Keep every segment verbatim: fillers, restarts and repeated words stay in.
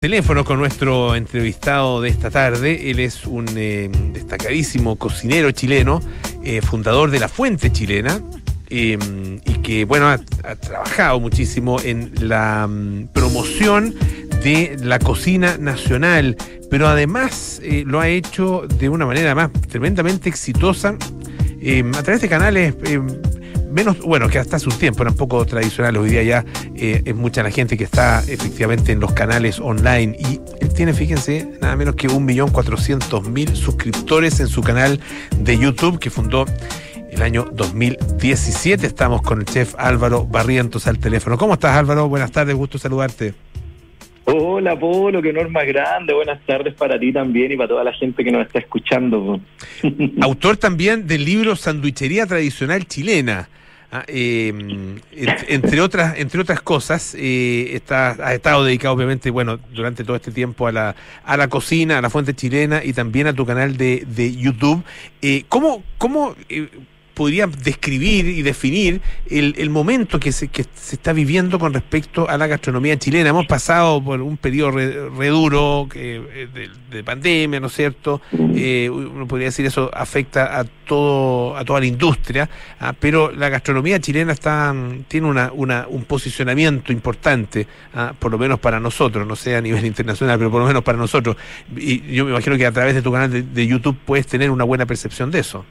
Teléfono con nuestro entrevistado de esta tarde. Él es un eh, destacadísimo cocinero chileno, eh, fundador de La Fuente Chilena, eh, y que, bueno, ha, ha trabajado muchísimo en la um, promoción de la cocina nacional, pero además eh, lo ha hecho de una manera más tremendamente exitosa eh, a través de canales eh, menos, bueno, que hasta hace un tiempo eran poco tradicionales. Hoy día ya eh, es mucha la gente que está efectivamente en los canales online, y él tiene, fíjense, nada menos que un millón cuatrocientos mil suscriptores en su canal de YouTube, que fundó el año dos mil diecisiete. Estamos con el chef Álvaro Barrientos al teléfono. ¿Cómo estás, Álvaro? Buenas tardes, gusto saludarte. Hola, Polo, qué honor más grande. Buenas tardes para ti también y para toda la gente que nos está escuchando. Autor también del libro Sanduichería Tradicional Chilena. Ah, eh, entre otras entre otras cosas, eh, está, ha estado dedicado, obviamente, bueno, durante todo este tiempo a la a la cocina, a La Fuente Chilena, y también a tu canal de, de YouTube. Eh, ¿Cómo, cómo eh, podrías describir y definir el, el momento que se, que se está viviendo con respecto a la gastronomía chilena? Hemos pasado por un periodo re, re duro que, de, de pandemia, ¿no es cierto? Eh, uno podría decir eso afecta a todo a toda la industria, ¿ah? Pero la gastronomía chilena está tiene una, una un posicionamiento importante, ¿ah? Por lo menos para nosotros, no sé a nivel internacional, pero por lo menos para nosotros. Y yo me imagino que a través de tu canal de, de YouTube puedes tener una buena percepción de eso.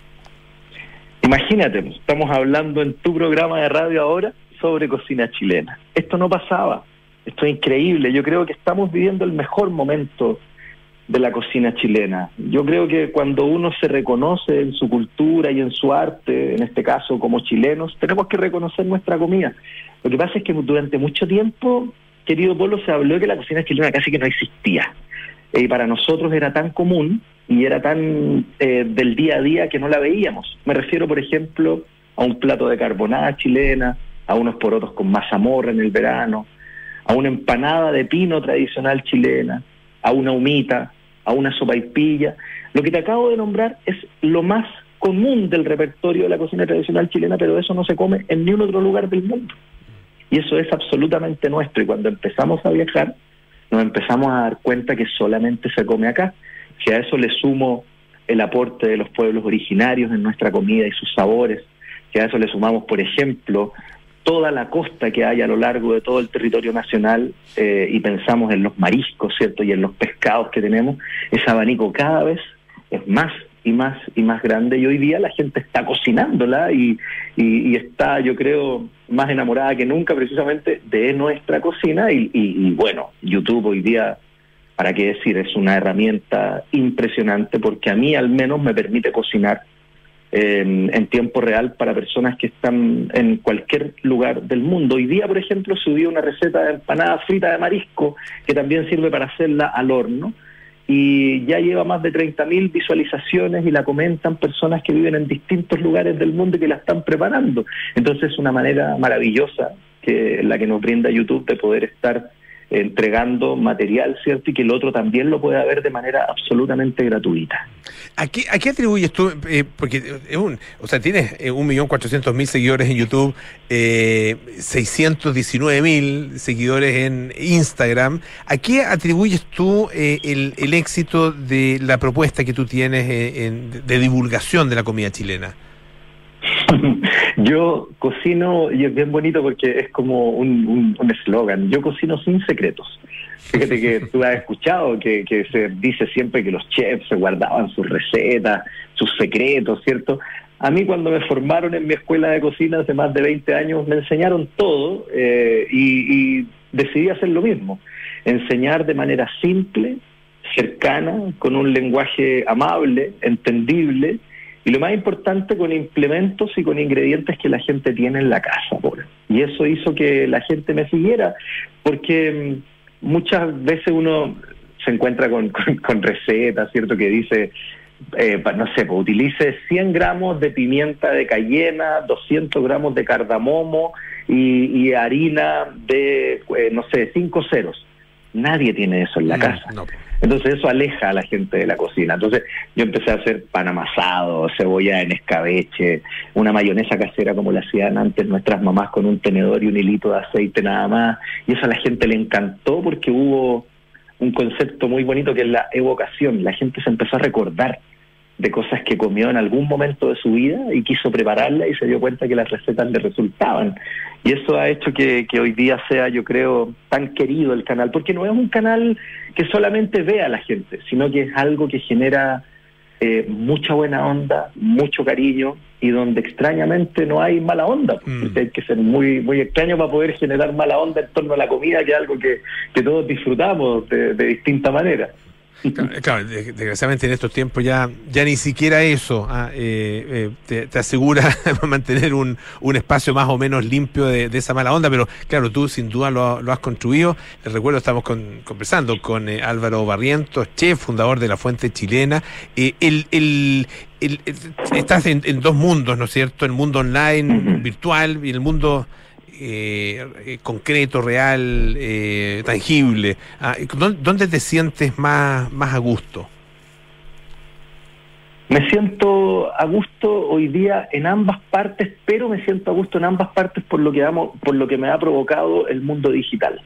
Imagínate, estamos hablando en tu programa de radio ahora sobre cocina chilena. Esto no pasaba, esto es increíble. Yo creo que estamos viviendo el mejor momento de la cocina chilena. Yo creo que cuando uno se reconoce en su cultura y en su arte, en este caso como chilenos, tenemos que reconocer nuestra comida. Lo que pasa es que durante mucho tiempo, querido Polo, se habló de que la cocina chilena casi que no existía. Y para nosotros era tan común y era tan eh, del día a día que no la veíamos. Me refiero, por ejemplo, a un plato de carbonada chilena, a unos porotos con mazamorra en el verano, a una empanada de pino tradicional chilena, a una humita, a una sopaipilla. Lo que te acabo de nombrar es lo más común del repertorio de la cocina tradicional chilena, pero eso no se come en ningún otro lugar del mundo. Y eso es absolutamente nuestro. Y cuando empezamos a viajar, nos empezamos a dar cuenta que solamente se come acá. Si a eso le sumo el aporte de los pueblos originarios en nuestra comida y sus sabores, si a eso le sumamos, por ejemplo, toda la costa que hay a lo largo de todo el territorio nacional, eh, y pensamos en los mariscos, ¿cierto?, y en los pescados que tenemos, ese abanico cada vez es más y más y más grande, y hoy día la gente está cocinándola y, y, y está, yo creo, más enamorada que nunca precisamente de nuestra cocina, y, y, y bueno, YouTube hoy día, para qué decir, es una herramienta impresionante, porque a mí al menos me permite cocinar en, en tiempo real para personas que están en cualquier lugar del mundo. Hoy día, por ejemplo, subí una receta de empanada frita de marisco, que también sirve para hacerla al horno, y ya lleva más de treinta mil visualizaciones y la comentan personas que viven en distintos lugares del mundo y que la están preparando. Entonces es una manera maravillosa que la que nos brinda YouTube de poder estar entregando material, ¿cierto? Y que el otro también lo pueda ver de manera absolutamente gratuita. ¿A qué, a qué atribuyes tú? Eh, porque es un, o sea, tienes un millón cuatrocientos mil seguidores en YouTube, eh, seiscientos diecinueve mil seguidores en Instagram. ¿A qué atribuyes tú eh, el, el éxito de la propuesta que tú tienes eh, en, de divulgación de la comida chilena? Yo cocino, y es bien bonito porque es como un eslogan, un, yo cocino sin secretos. Fíjate que tú has escuchado que, que se dice siempre que los chefs se guardaban sus recetas, sus secretos, ¿cierto? A mí, cuando me formaron en mi escuela de cocina hace más de veinte años, me enseñaron todo, eh, y, y decidí hacer lo mismo, enseñar de manera simple, cercana, con un lenguaje amable, entendible, y lo más importante, con implementos y con ingredientes que la gente tiene en la casa, por. Y eso hizo que la gente me siguiera, porque muchas veces uno se encuentra con, con, con recetas, ¿cierto?, que dice, eh, no sé, pues utilice cien gramos de pimienta de cayena, doscientos gramos de cardamomo y, y harina de, eh, no sé, cinco ceros. Nadie tiene eso en la no, casa. No. Entonces eso aleja a la gente de la cocina. Entonces yo empecé a hacer pan amasado, cebolla en escabeche, una mayonesa casera como la hacían antes nuestras mamás, con un tenedor y un hilito de aceite nada más. Y eso a la gente le encantó porque hubo un concepto muy bonito que es la evocación. La gente se empezó a recordar de cosas que comió en algún momento de su vida y quiso prepararla y se dio cuenta que las recetas le resultaban. Y eso ha hecho que, que hoy día sea, yo creo, tan querido el canal, porque no es un canal que solamente ve a la gente, sino que es algo que genera eh, mucha buena onda, mucho cariño, y donde extrañamente no hay mala onda, porque mm. hay que ser muy muy extraño para poder generar mala onda en torno a la comida, que es algo que, que todos disfrutamos de, de distinta manera. Claro, claro, desgraciadamente en estos tiempos ya ya ni siquiera eso ah, eh, eh, te, te asegura mantener un, un espacio más o menos limpio de, de esa mala onda, pero claro, tú sin duda lo, lo has construido. Les recuerdo, estamos con, conversando con eh, Álvaro Barrientos, chef, fundador de La Fuente Chilena. Eh, el, el, el, el, estás en, en dos mundos, ¿no es cierto? El mundo online, uh-huh. virtual, y el mundo Eh, eh, concreto, real, eh, tangible. Ah, ¿Dónde te sientes más, más a gusto? Me siento a gusto hoy día en ambas partes, pero me siento a gusto en ambas partes por lo que amo, por lo que me ha provocado el mundo digital.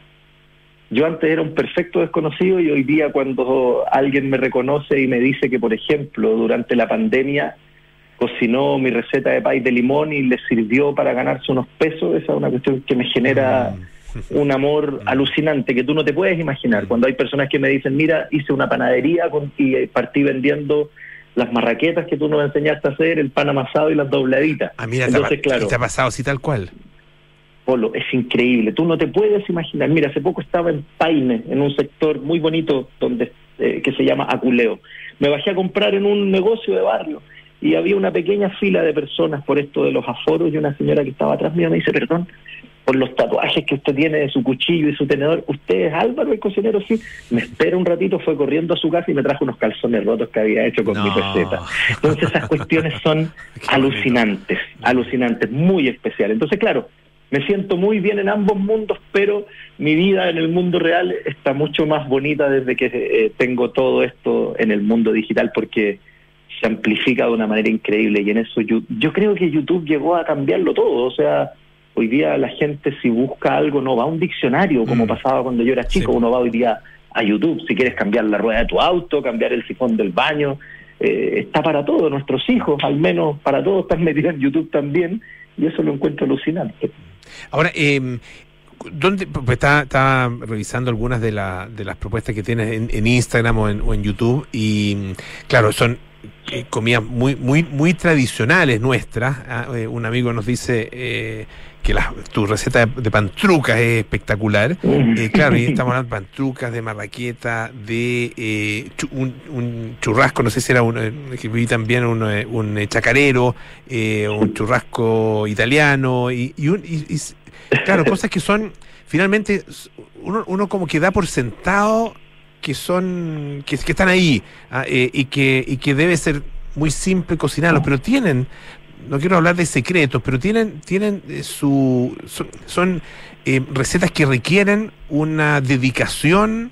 Yo antes era un perfecto desconocido y hoy día cuando alguien me reconoce y me dice que, por ejemplo, durante la pandemia cocinó mi receta de pay de limón y le sirvió para ganarse unos pesos, esa es una cuestión que me genera un amor alucinante que tú no te puedes imaginar. Cuando hay personas que me dicen, mira, hice una panadería con, y partí vendiendo las marraquetas que tú nos enseñaste a hacer, el pan amasado y las dobladitas. Ah, mira, entonces, te ha, claro, te ha pasado así tal cual. Polo, es increíble, tú no te puedes imaginar. Mira, hace poco estaba en Paine, en un sector muy bonito donde eh, que se llama Aculeo. Me bajé a comprar en un negocio de barrio y había una pequeña fila de personas por esto de los aforos, y una señora que estaba atrás mío me dice, perdón, por los tatuajes que usted tiene de su cuchillo y su tenedor, ¿usted es Álvaro el cocinero? Sí. Me espera un ratito, fue corriendo a su casa y me trajo unos calzones rotos que había hecho con no. mi receta. Entonces esas cuestiones son alucinantes, alucinantes, muy especiales. Entonces, claro, me siento muy bien en ambos mundos, pero mi vida en el mundo real está mucho más bonita desde que eh, tengo todo esto en el mundo digital, porque se amplifica de una manera increíble, y en eso yo, yo creo que YouTube llegó a cambiarlo todo. O sea, hoy día la gente, si busca algo, no va a un diccionario como mm. pasaba cuando yo era chico, sí. Uno va hoy día a YouTube, si quieres cambiar la rueda de tu auto, cambiar el sifón del baño, eh, está para todo. Nuestros hijos, al menos para todos, están metidos en YouTube también, y eso lo encuentro alucinante. Ahora, eh, ¿dónde? Pues está, está revisando algunas de, la, de las propuestas que tienes en, en Instagram o en, o en YouTube, y claro, son Eh, comidas muy muy muy tradicionales nuestras. ¿eh? Eh, un amigo nos dice eh, que la, tu receta de, de pantrucas es espectacular. Eh, claro, y estamos hablando de pantrucas, de marraqueta, de eh, chu, un, un churrasco, no sé si era un, eh, que vi también un, eh, un chacarero, eh, un churrasco italiano, y, y, un, y, y claro, cosas que son finalmente uno, uno como que da por sentado que son que, que están ahí, ah, eh, y que y que debe ser muy simple cocinarlos, pero tienen, no quiero hablar de secretos, pero tienen tienen eh, su son, son eh, recetas que requieren una dedicación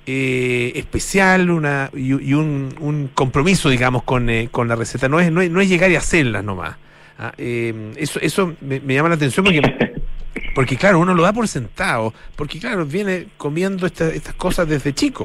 eh, especial, una y, y un, un compromiso, digamos, con eh, con la receta. No es no es, no es llegar y hacerlas nomás. Ah, eh, eso eso me, me llama la atención porque Porque claro, uno lo da por sentado, porque claro, viene comiendo esta, estas cosas desde chico.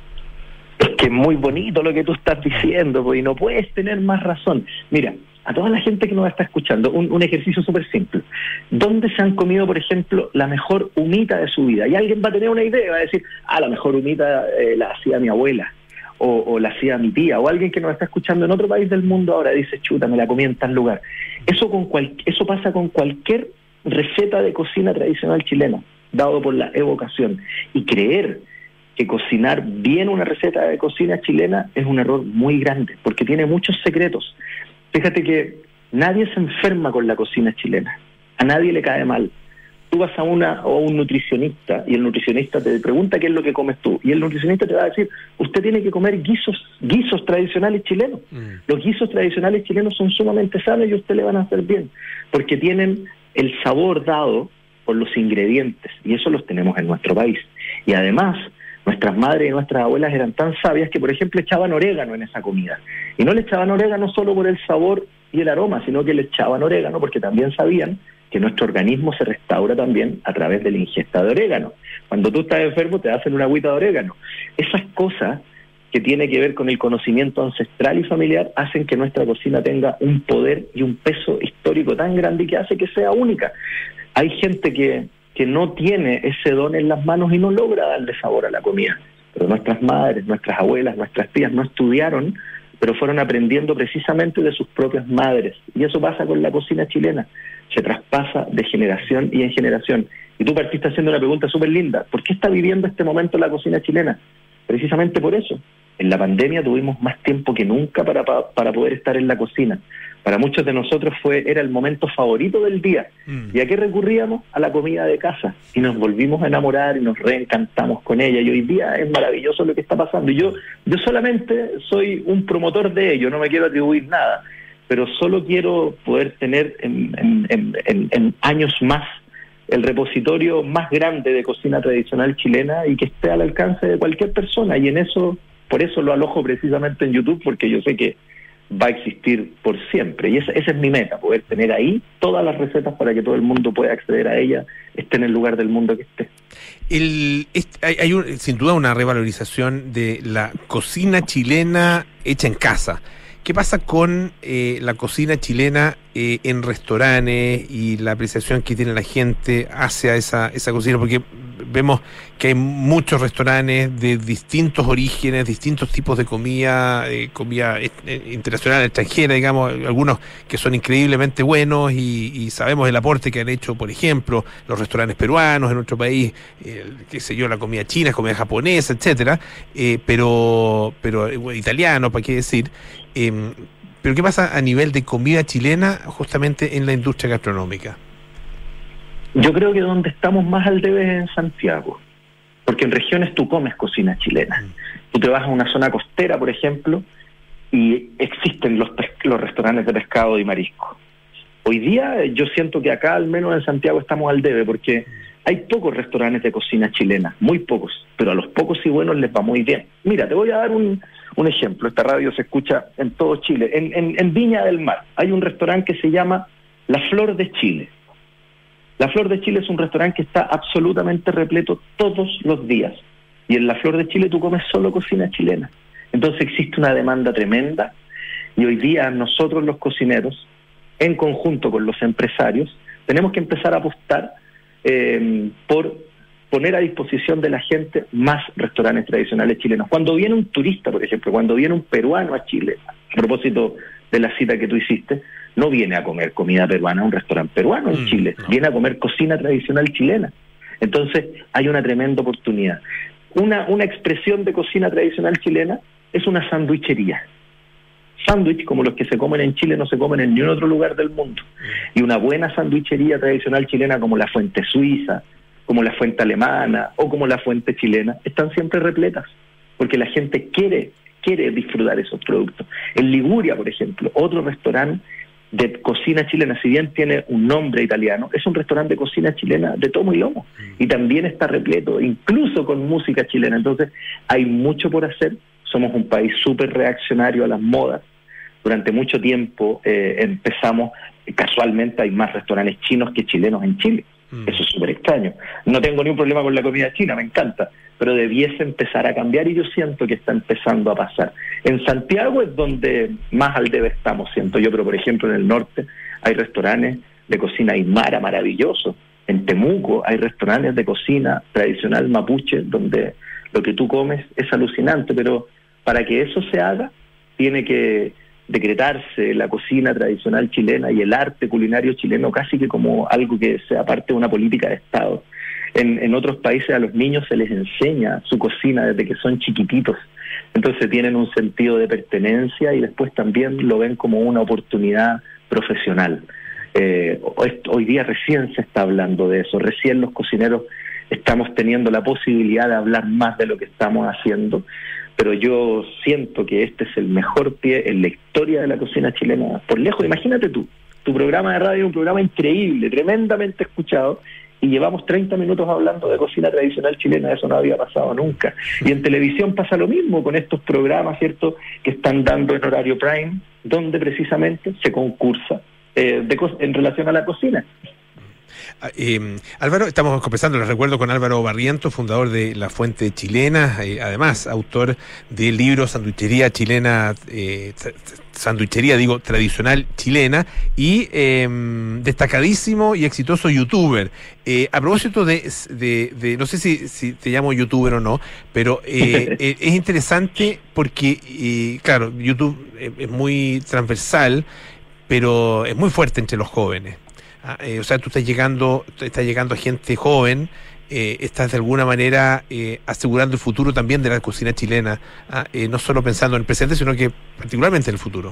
Es que es muy bonito lo que tú estás diciendo, pues, y no puedes tener más razón. Mira, a toda la gente que nos está escuchando, un, un ejercicio súper simple. ¿Dónde se han comido, por ejemplo, la mejor humita de su vida? Y alguien va a tener una idea, va a decir, ah, la mejor humita eh, la hacía mi abuela, o, o la hacía mi tía, o alguien que nos está escuchando en otro país del mundo ahora dice, chuta, me la comí en tal lugar. Eso, con cual, eso pasa con cualquier receta de cocina tradicional chilena, dado por la evocación. Y creer que cocinar bien una receta de cocina chilena es un error muy grande, porque tiene muchos secretos. Fíjate que nadie se enferma con la cocina chilena, a nadie le cae mal. Tú vas a una o a un nutricionista y el nutricionista te pregunta qué es lo que comes tú, y el nutricionista te va a decir, usted tiene que comer guisos guisos tradicionales chilenos. Mm. Los guisos tradicionales chilenos son sumamente sanos y a usted le van a hacer bien, porque tienen el sabor dado por los ingredientes, y eso los tenemos en nuestro país. Y además, nuestras madres y nuestras abuelas eran tan sabias que, por ejemplo, echaban orégano en esa comida. Y no le echaban orégano solo por el sabor y el aroma, sino que le echaban orégano porque también sabían que nuestro organismo se restaura también a través de la ingesta de orégano. Cuando tú estás enfermo te hacen una agüita de orégano. Esas cosas que tienen que ver con el conocimiento ancestral y familiar hacen que nuestra cocina tenga un poder y un peso histórico tan grande que hace que sea única. Hay gente que, que no tiene ese don en las manos y no logra darle sabor a la comida. Pero nuestras madres, nuestras abuelas, nuestras tías no estudiaron, pero fueron aprendiendo precisamente de sus propias madres. Y eso pasa con la cocina chilena. Se traspasa de generación y en generación. Y tú partiste haciendo una pregunta súper linda. ¿Por qué está viviendo este momento la cocina chilena? Precisamente por eso. En la pandemia tuvimos más tiempo que nunca para, para, para poder estar en la cocina. Para muchos de nosotros fue era el momento favorito del día. Mm. ¿Y a qué recurríamos? A la comida de casa. Y nos volvimos a enamorar y nos reencantamos con ella. Y hoy día es maravilloso lo que está pasando. Y yo, yo solamente soy un promotor de ello, no me quiero atribuir nada. Pero solo quiero poder tener en, en, en, en, en años más el repositorio más grande de cocina tradicional chilena y que esté al alcance de cualquier persona. Y en eso, por eso lo alojo precisamente en YouTube, porque yo sé que va a existir por siempre. Y esa, esa es mi meta, poder tener ahí todas las recetas para que todo el mundo pueda acceder a ella, esté en el lugar del mundo que esté. El, este, hay hay un, sin duda una revalorización de la cocina chilena hecha en casa. ¿Qué pasa con eh, la cocina chilena eh, en restaurantes y la apreciación que tiene la gente hacia esa, esa cocina? Porque vemos que hay muchos restaurantes de distintos orígenes, distintos tipos de comida, eh, comida eh, internacional, extranjera, digamos, algunos que son increíblemente buenos y, y sabemos el aporte que han hecho, por ejemplo, los restaurantes peruanos en nuestro país, eh, qué sé yo, la comida china, comida japonesa, etcétera, eh, pero, pero eh, italiano, ¿para qué decir? Eh, pero ¿qué pasa a nivel de comida chilena justamente en la industria gastronómica? Yo creo que donde estamos más al debe es en Santiago, porque en regiones tú comes cocina chilena. Mm. Tú te vas a una zona costera, por ejemplo, y existen los, los restaurantes de pescado y marisco. Hoy día yo siento que acá, al menos en Santiago, estamos al debe, porque hay pocos restaurantes de cocina chilena, muy pocos, pero a los pocos y buenos les va muy bien. Mira, te voy a dar un, un ejemplo. Esta radio se escucha en todo Chile. En, en, en Viña del Mar hay un restaurante que se llama La Flor de Chile. La Flor de Chile es un restaurante que está absolutamente repleto todos los días. Y en La Flor de Chile tú comes solo cocina chilena. Entonces existe una demanda tremenda y hoy día nosotros los cocineros, en conjunto con los empresarios, tenemos que empezar a apostar eh, por poner a disposición de la gente más restaurantes tradicionales chilenos. Cuando viene un turista, por ejemplo, cuando viene un peruano a Chile, a propósito de la cita que tú hiciste, no viene a comer comida peruana a un restaurante peruano en mm, Chile, no. Viene a comer cocina tradicional chilena. Entonces hay una tremenda oportunidad. Una, una expresión de cocina tradicional chilena es una sandwichería. Sándwich, como los que se comen en Chile, no se comen en ningún otro lugar del mundo. Y una buena sandwichería tradicional chilena como la Fuente Suiza, como la Fuente Alemana o como la Fuente Chilena, están siempre repletas, porque la gente quiere, quiere disfrutar esos productos. En Liguria, por ejemplo, otro restaurante de cocina chilena, si bien tiene un nombre italiano, es un restaurante de cocina chilena de tomo y lomo, y también está repleto, incluso con música chilena. Entonces hay mucho por hacer. Somos un país súper reaccionario a las modas. Durante mucho tiempo eh, empezamos, casualmente hay más restaurantes chinos que chilenos en Chile. Mm. Eso es súper extraño. No tengo ningún problema con la comida china, me encanta, pero debiese empezar a cambiar y yo siento que está empezando a pasar. En Santiago es donde más al debe estamos, siento yo, pero por ejemplo en el norte hay restaurantes de cocina aymara maravillosos. En Temuco hay restaurantes de cocina tradicional mapuche donde lo que tú comes es alucinante, pero para que eso se haga tiene que decretarse la cocina tradicional chilena y el arte culinario chileno casi que como algo que sea parte de una política de Estado. En, en otros países a los niños se les enseña su cocina desde que son chiquititos, entonces tienen un sentido de pertenencia y después también lo ven como una oportunidad profesional. Eh, hoy, hoy día recién se está hablando de eso, recién los cocineros estamos teniendo la posibilidad de hablar más de lo que estamos haciendo, pero yo siento que este es el mejor pie en la historia de la cocina chilena, por lejos. Imagínate tú, tu programa de radio es un programa increíble, tremendamente escuchado, y llevamos treinta minutos hablando de cocina tradicional chilena, eso no había pasado nunca. Y en televisión pasa lo mismo con estos programas, ¿cierto?, que están dando en horario prime, donde precisamente se concursa eh, de co- en relación a la cocina. Eh, Álvaro, estamos conversando, les recuerdo, con Álvaro Barrientos, fundador de La Fuente Chilena, eh, además autor del libro Sanduichería Chilena, eh, Sanduichería, digo, tradicional chilena, y eh, destacadísimo y exitoso youtuber. Eh, a propósito de, de, de no sé si, si te llamo youtuber o no, pero eh, eh, es interesante porque, eh, claro, YouTube es, es muy transversal, pero es muy fuerte entre los jóvenes. Ah, eh, o sea, tú estás llegando, estás llegando a gente joven, eh, estás de alguna manera eh, asegurando el futuro también de la cocina chilena, ah, eh, no solo pensando en el presente, sino que particularmente en el futuro.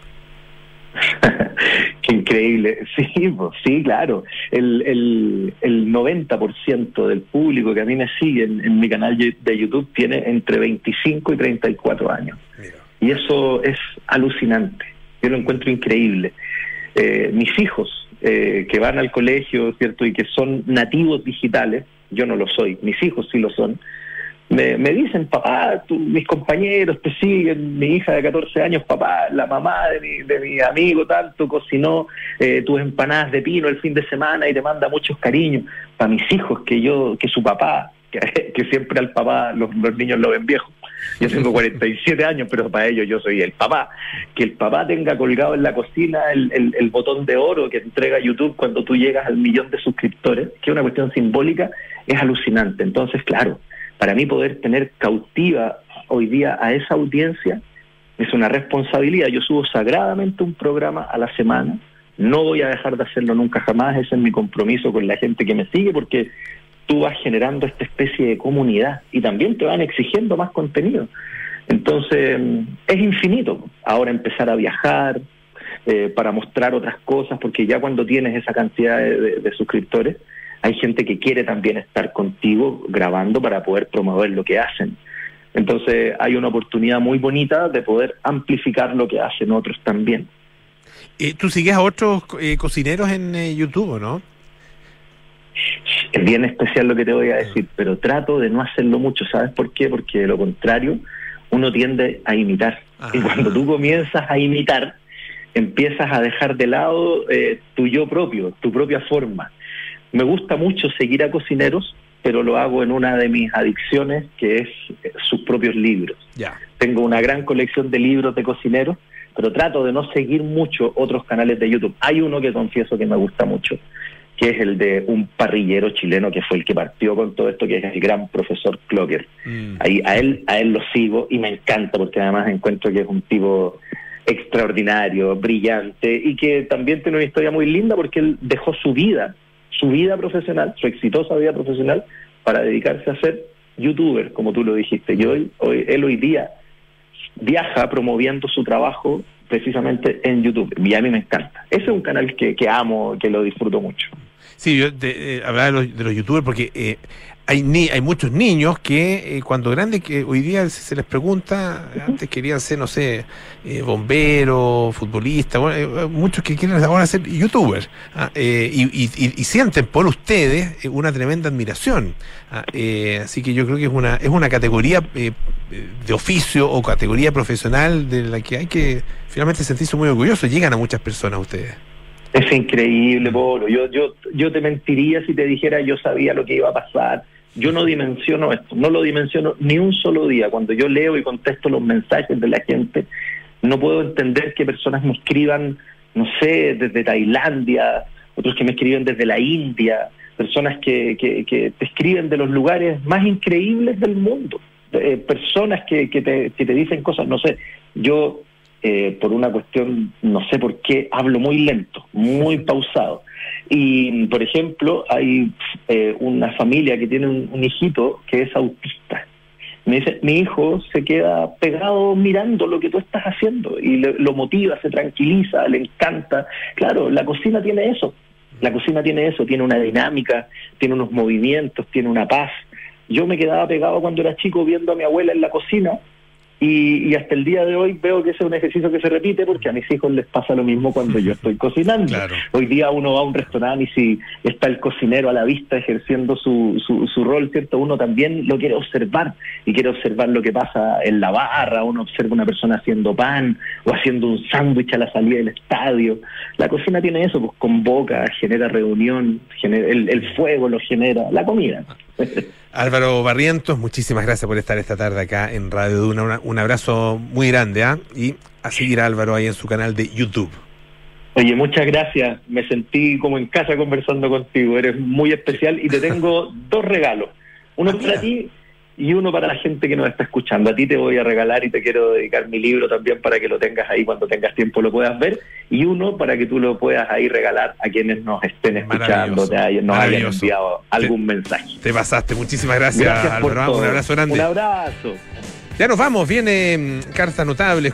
Qué increíble, sí, pues, sí, claro. El, el, el noventa por ciento del público que a mí me sigue en, en mi canal de YouTube tiene entre veinticinco y treinta y cuatro años. Mira. Y eso es alucinante, yo lo encuentro increíble. Eh, mis hijos, Eh, que van al colegio, ¿cierto? Y que son nativos digitales, yo no lo soy, mis hijos sí lo son, me, me dicen, papá, tú, mis compañeros te siguen, mi hija de catorce años, papá, la mamá de mi, de mi amigo tanto cocinó eh, tus empanadas de pino el fin de semana y te manda muchos cariños. Para mis hijos, que yo, que su papá, que, que siempre al papá los, los niños lo ven viejo. Yo tengo cuarenta y siete años, pero para ellos yo soy el papá. Que el papá tenga colgado en la cocina el, el, el botón de oro que entrega YouTube cuando tú llegas al millón de suscriptores, que es una cuestión simbólica, es alucinante. Entonces, claro, para mí poder tener cautiva hoy día a esa audiencia es una responsabilidad. Yo subo sagradamente un programa a la semana, no voy a dejar de hacerlo nunca jamás, ese es mi compromiso con la gente que me sigue, porque tú vas generando esta especie de comunidad y también te van exigiendo más contenido. Entonces, es infinito. Ahora empezar a viajar eh, para mostrar otras cosas, porque ya cuando tienes esa cantidad de, de, de suscriptores, hay gente que quiere también estar contigo grabando para poder promover lo que hacen. Entonces, hay una oportunidad muy bonita de poder amplificar lo que hacen otros también. Eh, ¿Tú sigues a otros eh, cocineros en eh, YouTube o no? Es bien especial lo que te voy a decir, pero trato de no hacerlo mucho. ¿Sabes por qué? Porque de lo contrario, uno tiende a imitar. Ajá. Y cuando tú comienzas a imitar, empiezas a dejar de lado eh, tu yo propio, tu propia forma. Me gusta mucho seguir a cocineros, pero lo hago en una de mis adicciones, que es eh, sus propios libros. Ya. Tengo una gran colección de libros de cocineros, pero trato de no seguir mucho otros canales de YouTube. Hay uno que confieso que me gusta mucho, que es el de un parrillero chileno que fue el que partió con todo esto, que es el gran profesor Clocker. Mm. Ahí a él a él lo sigo y me encanta, porque además encuentro que es un tipo extraordinario, brillante, y que también tiene una historia muy linda, porque él dejó su vida, su vida profesional, su exitosa vida profesional, para dedicarse a ser youtuber, como tú lo dijiste. Y hoy, hoy, él hoy día viaja promoviendo su trabajo precisamente en YouTube, y a mí me encanta. Ese es un canal que, que amo, que lo disfruto mucho. Sí, yo de, eh, hablaba de los, de los youtubers porque eh, hay ni, hay muchos niños que eh, cuando grandes, que hoy día se les pregunta, uh-huh. Antes querían ser, no sé, eh, bomberos, futbolistas, bueno, eh, muchos que quieren ahora ser youtubers, ¿ah? eh, y, y, y sienten por ustedes una tremenda admiración, ¿ah? eh, así que yo creo que es una es una categoría eh, de oficio o categoría profesional de la que hay que finalmente sentirse muy orgulloso. Llegan a muchas personas ustedes. Es increíble, Polo. Yo, yo, yo te mentiría si te dijera yo sabía lo que iba a pasar. Yo no dimensiono esto, no lo dimensiono ni un solo día. Cuando yo leo y contesto los mensajes de la gente, no puedo entender que personas me escriban, no sé, desde Tailandia, otros que me escriben desde la India, personas que, que, que te escriben de los lugares más increíbles del mundo, eh, personas que, que, te, que te dicen cosas, no sé, yo... Eh, por una cuestión, no sé por qué, hablo muy lento, muy pausado. Y, por ejemplo, hay eh, una familia que tiene un, un hijito que es autista. Me dice, mi hijo se queda pegado mirando lo que tú estás haciendo y le, lo motiva, se tranquiliza, le encanta. Claro, la cocina tiene eso. La cocina tiene eso, tiene una dinámica, tiene unos movimientos, tiene una paz. Yo me quedaba pegado cuando era chico viendo a mi abuela en la cocina, Y, y hasta el día de hoy veo que ese es un ejercicio que se repite porque a mis hijos les pasa lo mismo cuando yo estoy cocinando. Claro. Hoy día uno va a un restaurante y si está el cocinero a la vista ejerciendo su, su, su rol, ¿cierto? Uno también lo quiere observar y quiere observar lo que pasa en la barra. Uno observa una persona haciendo pan o haciendo un sándwich a la salida del estadio. La cocina tiene eso, pues convoca, genera reunión, genera, el, el fuego lo genera, la comida. Álvaro Barrientos, muchísimas gracias por estar esta tarde acá en Radio Duna. Una, un abrazo muy grande, ¿ah? ¿eh? Y a seguir a Álvaro ahí en su canal de YouTube. Oye, muchas gracias. Me sentí como en casa conversando contigo. Eres muy especial y te tengo dos regalos. Uno ah, para ti y uno para la gente que nos está escuchando. A ti te voy a regalar y te quiero dedicar mi libro también para que lo tengas ahí cuando tengas tiempo lo puedas ver. Y uno para que tú lo puedas ahí regalar a quienes nos estén escuchando, te hayan, nos hayan enviado algún te, mensaje. Te pasaste. Muchísimas gracias, gracias Álvaro. Un abrazo grande. Un abrazo. Ya nos vamos. Viene Cartas Notables